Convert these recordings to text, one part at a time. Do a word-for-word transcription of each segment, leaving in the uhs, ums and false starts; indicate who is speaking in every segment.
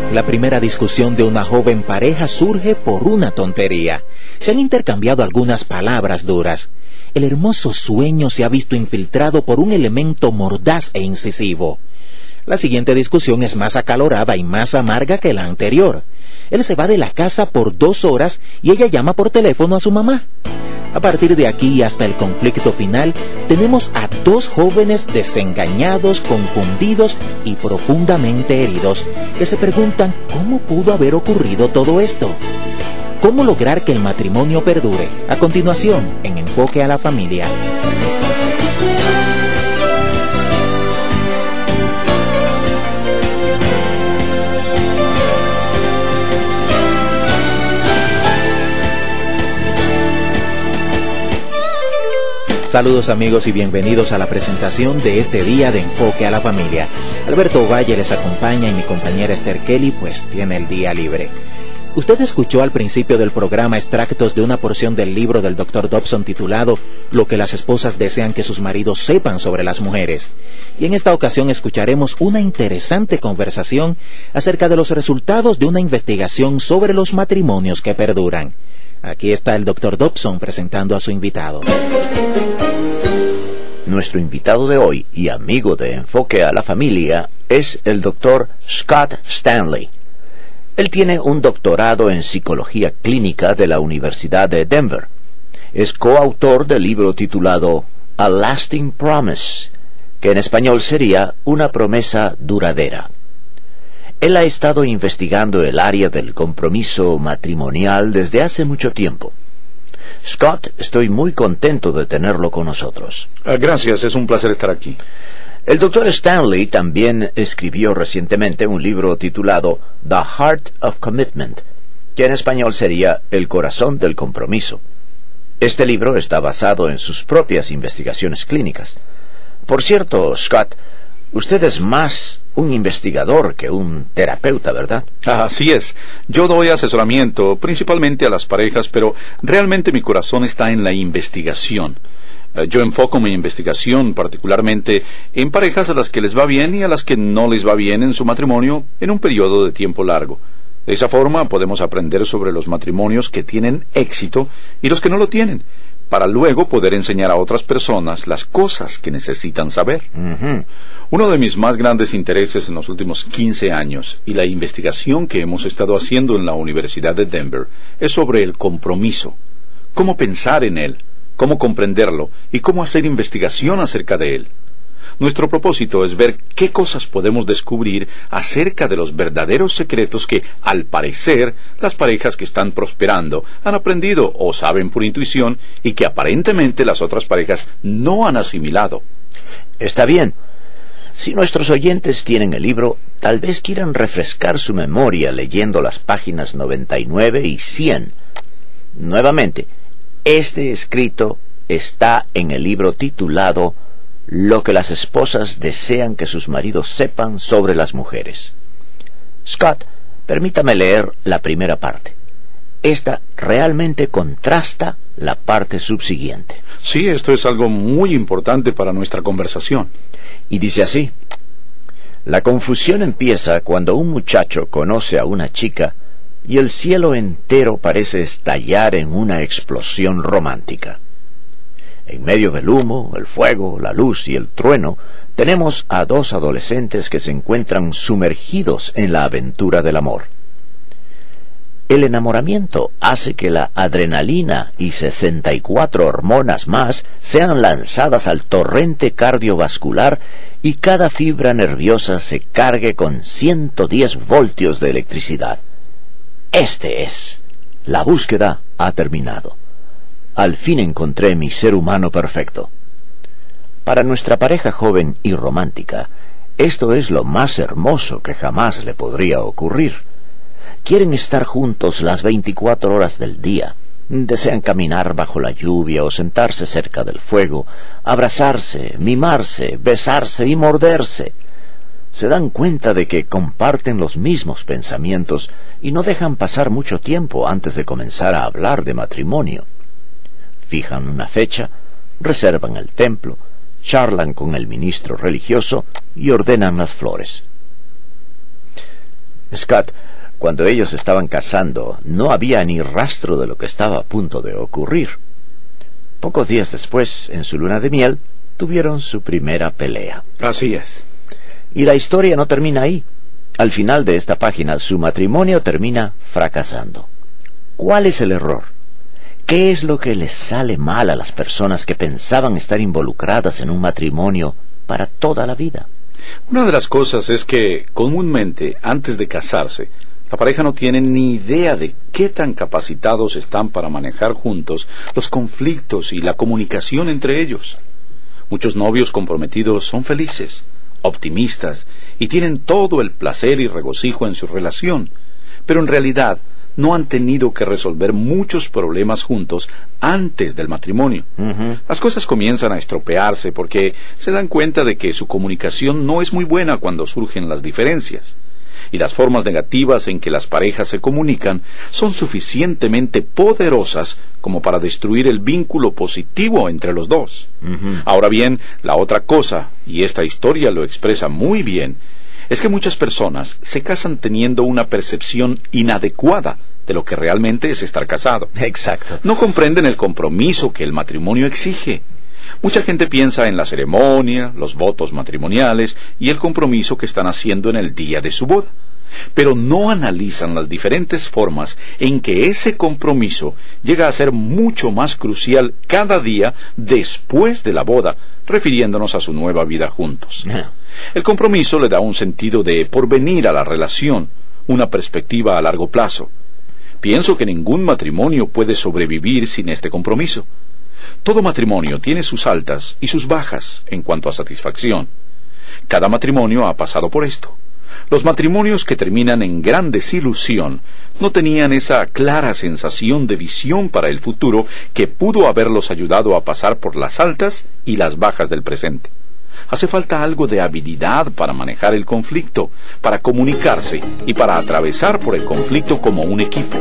Speaker 1: La primera discusión de una joven pareja surge por una tontería. Se han intercambiado algunas palabras duras. El hermoso sueño se ha visto infiltrado por un elemento mordaz e incisivo. La siguiente discusión es más acalorada y más amarga que la anterior. Él se va de la casa por dos horas y ella llama por teléfono a su mamá. A partir de aquí hasta el conflicto final, tenemos a dos jóvenes desengañados, confundidos y profundamente heridos, que se preguntan cómo pudo haber ocurrido todo esto. ¿Cómo lograr que el matrimonio perdure? A continuación, en Enfoque a la Familia. Saludos amigos y bienvenidos a la presentación de este día de Enfoque a la Familia. Alberto Valle les acompaña y mi compañera Esther Kelly pues tiene el día libre. Usted escuchó al principio del programa extractos de una porción del libro del doctor Dobson titulado Lo que las esposas desean que sus maridos sepan sobre las mujeres. Y en esta ocasión escucharemos una interesante conversación acerca de los resultados de una investigación sobre los matrimonios que perduran. Aquí está el doctor Dobson presentando a su invitado.
Speaker 2: Nuestro invitado de hoy y amigo de Enfoque a la Familia es el doctor Scott Stanley. Él tiene un doctorado en psicología clínica de la Universidad de Denver. Es coautor del libro titulado A Lasting Promise, que en español sería Una promesa duradera. Él ha estado investigando el área del compromiso matrimonial desde hace mucho tiempo. Scott, estoy muy contento de tenerlo con nosotros.
Speaker 3: Uh, gracias, es un placer estar aquí.
Speaker 2: El doctor Stanley también escribió recientemente un libro titulado The Heart of Commitment, que en español sería El corazón del compromiso. Este libro está basado en sus propias investigaciones clínicas. Por cierto, Scott, usted es más un investigador que un terapeuta, ¿verdad?
Speaker 3: Así es. Yo doy asesoramiento principalmente a las parejas, pero realmente mi corazón está en la investigación. Yo enfoco mi investigación particularmente en parejas a las que les va bien y a las que no les va bien en su matrimonio en un periodo de tiempo largo. De esa forma podemos aprender sobre los matrimonios que tienen éxito y los que no lo tienen, para luego poder enseñar a otras personas las cosas que necesitan saber.
Speaker 2: Uh-huh.
Speaker 3: Uno de mis más grandes intereses en los últimos quince años y la investigación que hemos estado haciendo en la Universidad de Denver es sobre el compromiso, cómo pensar en él, cómo comprenderlo y cómo hacer investigación acerca de él. Nuestro propósito es ver qué cosas podemos descubrir acerca de los verdaderos secretos que, al parecer, las parejas que están prosperando han aprendido o saben por intuición y que aparentemente las otras parejas no han asimilado.
Speaker 2: Está bien. Si nuestros oyentes tienen el libro, tal vez quieran refrescar su memoria leyendo las páginas noventa y nueve y cien. Nuevamente, este escrito está en el libro titulado Lo que las esposas desean que sus maridos sepan sobre las mujeres. Scott, permítame leer la primera parte. Esta realmente contrasta la parte subsiguiente.
Speaker 3: Sí, esto es algo muy importante para nuestra conversación.
Speaker 2: Y dice así: la confusión empieza cuando un muchacho conoce a una chica y el cielo entero parece estallar en una explosión romántica. En medio del humo, el fuego, la luz y el trueno, tenemos a dos adolescentes que se encuentran sumergidos en la aventura del amor. El enamoramiento hace que la adrenalina y sesenta y cuatro hormonas más sean lanzadas al torrente cardiovascular y cada fibra nerviosa se cargue con ciento diez voltios de electricidad. Este es. La búsqueda ha terminado. Al fin encontré mi ser humano perfecto. Para nuestra pareja joven y romántica, esto es lo más hermoso que jamás le podría ocurrir. Quieren estar juntos las veinticuatro horas del día. Desean caminar bajo la lluvia o sentarse cerca del fuego, abrazarse, mimarse, besarse y morderse. Se dan cuenta de que comparten los mismos pensamientos y no dejan pasar mucho tiempo antes de comenzar a hablar de matrimonio. Fijan una fecha, reservan el templo, charlan con el ministro religioso y ordenan las flores. Scott, cuando ellos estaban casando, no había ni rastro de lo que estaba a punto de ocurrir. Pocos días después, en su luna de miel, tuvieron su primera pelea.
Speaker 3: Así es.
Speaker 2: Y la historia no termina ahí. Al final de esta página, su matrimonio termina fracasando. ¿Cuál es el error? ¿Qué es lo que les sale mal a las personas que pensaban estar involucradas en un matrimonio para toda la vida?
Speaker 3: Una de las cosas es que, comúnmente, antes de casarse, la pareja no tiene ni idea de qué tan capacitados están para manejar juntos los conflictos y la comunicación entre ellos. Muchos novios comprometidos son felices, optimistas y tienen todo el placer y regocijo en su relación, pero en realidad no han tenido que resolver muchos problemas juntos antes del matrimonio. Uh-huh. Las cosas comienzan a estropearse porque se dan cuenta de que su comunicación no es muy buena cuando surgen las diferencias. Y las formas negativas en que las parejas se comunican son suficientemente poderosas como para destruir el vínculo positivo entre los dos. Uh-huh. Ahora bien, la otra cosa, y esta historia lo expresa muy bien, es que muchas personas se casan teniendo una percepción inadecuada de lo que realmente es estar casado.
Speaker 2: Exacto.
Speaker 3: No comprenden el compromiso que el matrimonio exige. Mucha gente piensa en la ceremonia, los votos matrimoniales y el compromiso que están haciendo en el día de su boda, pero no analizan las diferentes formas en que ese compromiso llega a ser mucho más crucial cada día después de la boda, refiriéndonos a su nueva vida juntos. El compromiso le da un sentido de porvenir a la relación, una perspectiva a largo plazo. Pienso que ningún matrimonio puede sobrevivir sin este compromiso. Todo matrimonio tiene sus altas y sus bajas en cuanto a satisfacción. Cada matrimonio ha pasado por esto. Los matrimonios que terminan en gran desilusión no tenían esa clara sensación de visión para el futuro que pudo haberlos ayudado a pasar por las altas y las bajas del presente. Hace falta algo de habilidad para manejar el conflicto, para comunicarse y para atravesar por el conflicto como un equipo.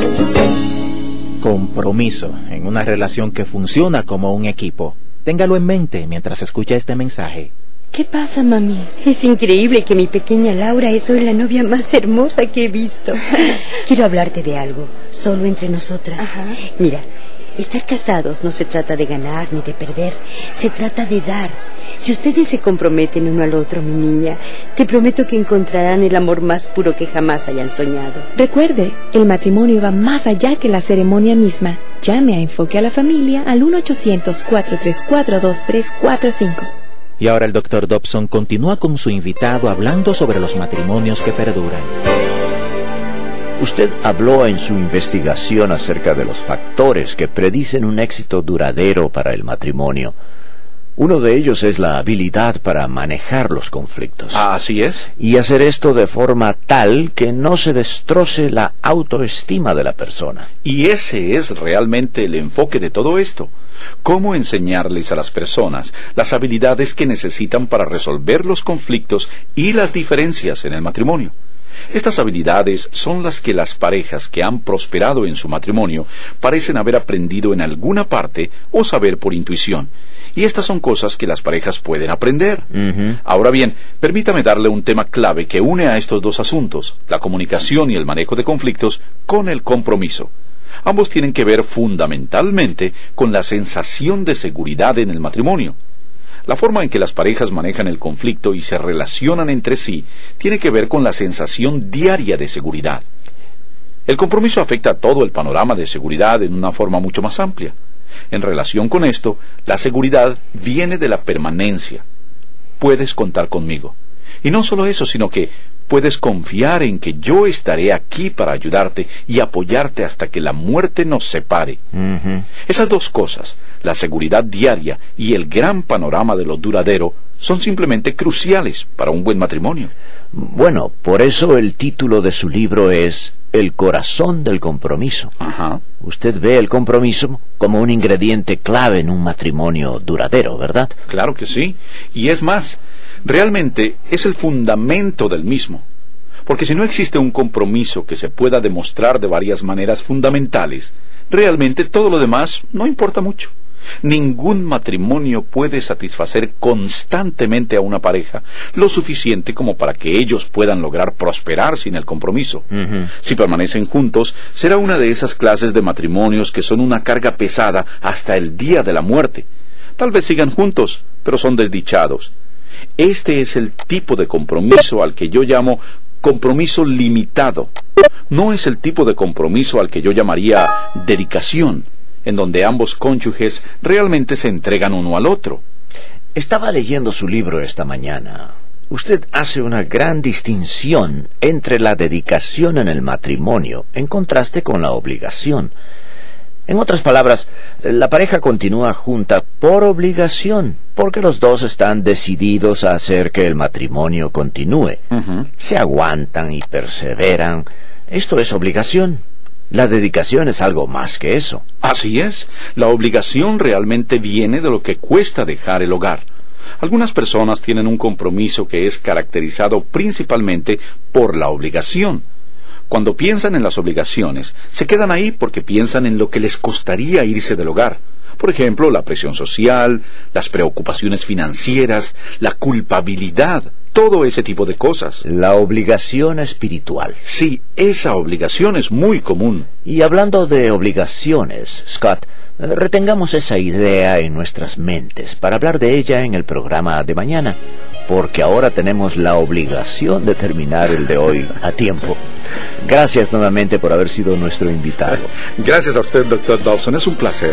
Speaker 1: Compromiso en una relación que funciona como un equipo. Téngalo en mente mientras escucha este mensaje.
Speaker 4: ¿Qué pasa, mami?
Speaker 5: Es increíble que mi pequeña Laura es hoy la novia más hermosa que he visto. Quiero hablarte de algo, solo entre nosotras.
Speaker 4: Ajá.
Speaker 5: Mira, estar casados no se trata de ganar ni de perder, se trata de dar. Si ustedes se comprometen uno al otro, mi niña, te prometo que encontrarán el amor más puro que jamás hayan soñado.
Speaker 4: Recuerde, el matrimonio va más allá que la ceremonia misma. Llame a Enfoque a la Familia al uno ochocientos, cuatro tres cuatro, dos tres cuatro cinco.
Speaker 1: Y ahora el doctor Dobson continúa con su invitado hablando sobre los matrimonios que perduran.
Speaker 2: Usted habló en su investigación acerca de los factores que predicen un éxito duradero para el matrimonio. Uno de ellos es la habilidad para manejar los conflictos.
Speaker 3: Así es.
Speaker 2: Y hacer esto de forma tal que no se destroce la autoestima de la persona.
Speaker 3: Y ese es realmente el enfoque de todo esto. Cómo enseñarles a las personas las habilidades que necesitan para resolver los conflictos y las diferencias en el matrimonio. Estas habilidades son las que las parejas que han prosperado en su matrimonio parecen haber aprendido en alguna parte o saber por intuición. Y estas son cosas que las parejas pueden aprender. Uh-huh. Ahora bien, permítame darle un tema clave que une a estos dos asuntos, la comunicación y el manejo de conflictos, con el compromiso. Ambos tienen que ver fundamentalmente con la sensación de seguridad en el matrimonio. La forma en que las parejas manejan el conflicto y se relacionan entre sí tiene que ver con la sensación diaria de seguridad. El compromiso afecta todo el panorama de seguridad en una forma mucho más amplia. En relación con esto, la seguridad viene de la permanencia. Puedes contar conmigo. Y no solo eso, sino que puedes confiar en que yo estaré aquí para ayudarte y apoyarte hasta que la muerte nos separe. Uh-huh. Esas dos cosas, la seguridad diaria y el gran panorama de lo duradero, son simplemente cruciales para un buen matrimonio.
Speaker 2: Bueno, por eso el título de su libro es El corazón del compromiso.
Speaker 3: Ajá.
Speaker 2: Usted ve el compromiso como un ingrediente clave en un matrimonio duradero, ¿verdad?
Speaker 3: Claro que sí. Y es más, realmente es el fundamento del mismo. Porque si no existe un compromiso que se pueda demostrar de varias maneras fundamentales, realmente todo lo demás no importa mucho. Ningún matrimonio puede satisfacer constantemente a una pareja lo suficiente como para que ellos puedan lograr prosperar sin el compromiso. Uh-huh. Si permanecen juntos, será una de esas clases de matrimonios que son una carga pesada hasta el día de la muerte. Tal vez sigan juntos, pero son desdichados. Este es el tipo de compromiso al que yo llamo compromiso limitado. No es el tipo de compromiso al que yo llamaría dedicación, en donde ambos cónyuges realmente se entregan uno al otro.
Speaker 2: Estaba leyendo su libro esta mañana. Usted hace una gran distinción entre la dedicación en el matrimonio en contraste con la obligación. En otras palabras, la pareja continúa junta por obligación, porque los dos están decididos a hacer que el matrimonio continúe. Uh-huh. Se aguantan y perseveran. Esto es obligación. La dedicación es algo más que eso.
Speaker 3: Así es. La obligación realmente viene de lo que cuesta dejar el hogar. Algunas personas tienen un compromiso que es caracterizado principalmente por la obligación. Cuando piensan en las obligaciones, se quedan ahí porque piensan en lo que les costaría irse del hogar. Por ejemplo, la presión social, las preocupaciones financieras, la culpabilidad, todo ese tipo de cosas.
Speaker 2: La obligación espiritual.
Speaker 3: Sí, esa obligación es muy común.
Speaker 2: Y hablando de obligaciones, Scott, retengamos esa idea en nuestras mentes para hablar de ella en el programa de mañana, porque ahora tenemos la obligación de terminar el de hoy a tiempo. Gracias nuevamente por haber sido nuestro invitado.
Speaker 3: Gracias a usted, doctor Dobson. Es un placer.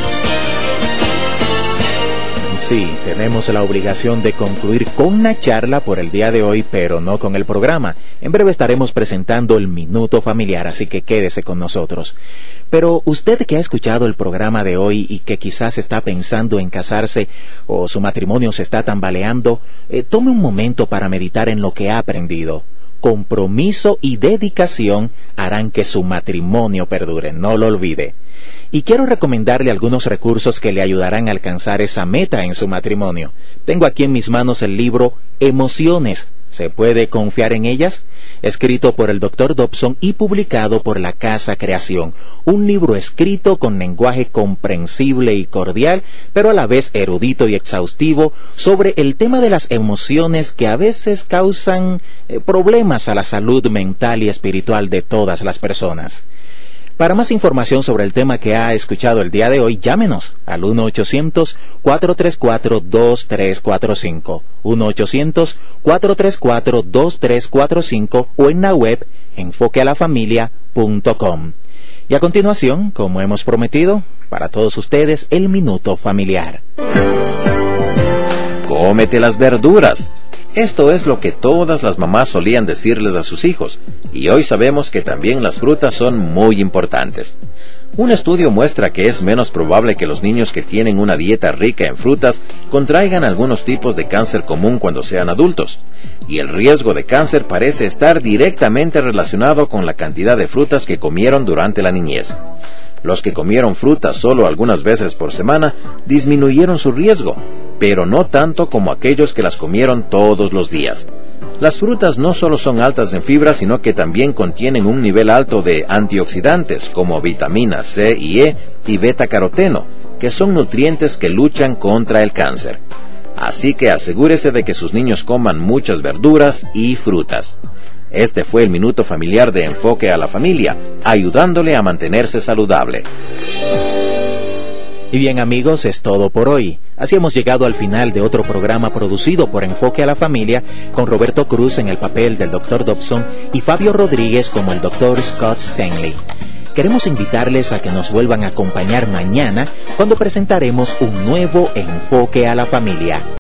Speaker 1: Sí, tenemos la obligación de concluir con la charla por el día de hoy, pero no con el programa. En breve estaremos presentando el Minuto Familiar, así que quédese con nosotros. Pero usted que ha escuchado el programa de hoy y que quizás está pensando en casarse o su matrimonio se está tambaleando, eh, tome un momento para meditar en lo que ha aprendido. Compromiso y dedicación harán que su matrimonio perdure, no lo olvide. Y quiero recomendarle algunos recursos que le ayudarán a alcanzar esa meta en su matrimonio. Tengo aquí en mis manos el libro Emociones. ¿Se puede confiar en ellas? Escrito por el doctor Dobson y publicado por la Casa Creación. Un libro escrito con lenguaje comprensible y cordial, pero a la vez erudito y exhaustivo, sobre el tema de las emociones que a veces causan eh, problemas a la salud mental y espiritual de todas las personas. Para más información sobre el tema que ha escuchado el día de hoy, llámenos al uno ochocientos, cuatro tres cuatro, dos tres cuatro cinco, uno ochocientos, cuatro tres cuatro, dos tres cuatro cinco o en la web enfoque a la familia punto com. Y a continuación, como hemos prometido, para todos ustedes, el Minuto Familiar.
Speaker 6: Cómete las verduras. Esto es lo que todas las mamás solían decirles a sus hijos, y hoy sabemos que también las frutas son muy importantes. Un estudio muestra que es menos probable que los niños que tienen una dieta rica en frutas contraigan algunos tipos de cáncer común cuando sean adultos, y el riesgo de cáncer parece estar directamente relacionado con la cantidad de frutas que comieron durante la niñez. Los que comieron frutas solo algunas veces por semana disminuyeron su riesgo, pero no tanto como aquellos que las comieron todos los días. Las frutas no solo son altas en fibra, sino que también contienen un nivel alto de antioxidantes como vitaminas C y E y beta-caroteno, que son nutrientes que luchan contra el cáncer. Así que asegúrese de que sus niños coman muchas verduras y frutas. Este fue el Minuto Familiar de Enfoque a la Familia, ayudándole a mantenerse saludable.
Speaker 1: Y bien amigos, es todo por hoy. Así hemos llegado al final de otro programa producido por Enfoque a la Familia, con Roberto Cruz en el papel del doctor Dobson y Fabio Rodríguez como el doctor Scott Stanley. Queremos invitarles a que nos vuelvan a acompañar mañana cuando presentaremos un nuevo Enfoque a la Familia.